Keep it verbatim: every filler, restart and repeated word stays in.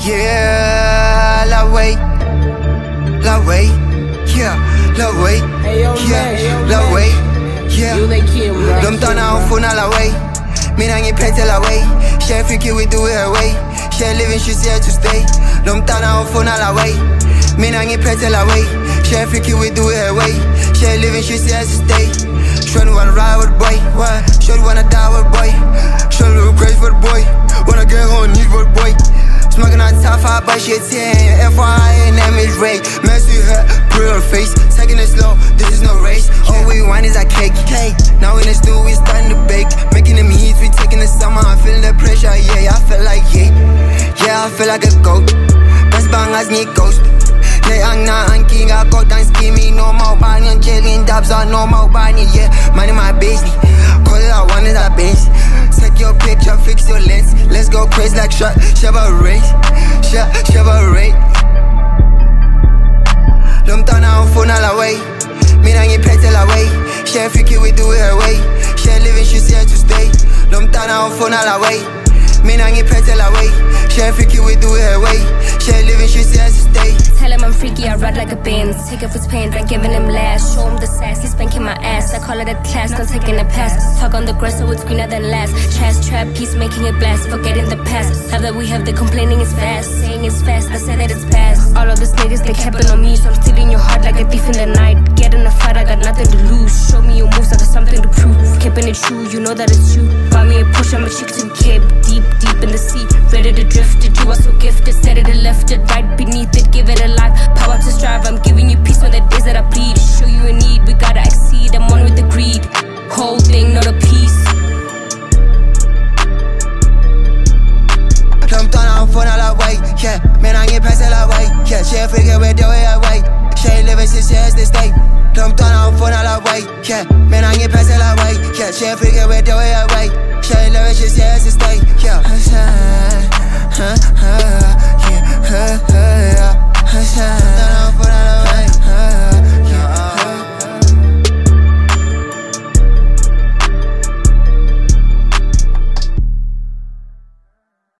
Yeah, la way, la way, yeah, la way, yeah, la way, yeah. Lom tana ufuna la way, mina ngiphethe la way. She freaky, we do it her way. She living, she's here to stay. Lom tana ufuna la way, mina ngiphethe la way. She freaky, we do it her way. She living, she's here to stay. Shorty wanna ride with boy, what? Shorty wanna die with boy. Shorty look crazy for the boy. Wanna get home, need for the boy. Smoking on top five, but shit ten. F Y I, name is Ray. Messy hair, put on face. Taking it slow, this is no race. All we want is a cake. Cake. Now in the stew, we starting to bake. Making them heats, we taking the summer. I'm feeling the pressure, yeah, I feel like yeah. Yeah, I feel like a goat. Best bang as me ghost. Nee, ang na ang king, ako tang skimmy. No more bani, ang chilling dabs on no more bani, yeah. Money my business. Call it I want is a bench. Take your picture, fix your lens. Let's go crazy like shot, Chevrolet, shot, Chevrolet. Lom tana ufuna la way, mina ngiphethe la way. She freaky, we do it her way. She living, she's here to stay. Lom tana ufuna la way, mina ngiphethe la way. She freaky, we do it her way. She living, she's here to stay. Tell him I'm freaky, I ride like a Benz. Take off his pants, I'm giving him last. Show him the sass, he's spanking my ass. I call it a class, not taking a pass. Fuck on the grass so it's greener than last. Trash trap, peace making it blast. Forgetting the past, now that we have the complaining is fast. Saying it's fast, I say that it's past. All of these niggas, they capping on me. So I'm stealing your heart like a thief in the night. Get in a fight, I got nothing to lose. Show me your moves, I got something to prove. Keeping it true, you know that it's true. Buy me a push, I'm a chick to cape. Deep, deep in the sea, ready to drift it. You are so gifted, set it and left it right beneath it. Give it a life, power to strive. I'm giving you peace on the days that I bleed. Show you a need, we gotta exceed. I'm on with the greed. Whole thing, not a piece. Lom tana ufuna la way, yeah. Mina ngiphethe la way, yeah. She freaky, we do it her way. She living, she's here to stay. Lom tana ufuna la way, yeah. Mina ngiphethe la way, yeah. She freaky, we do it her way. She living, she's here to stay, yeah.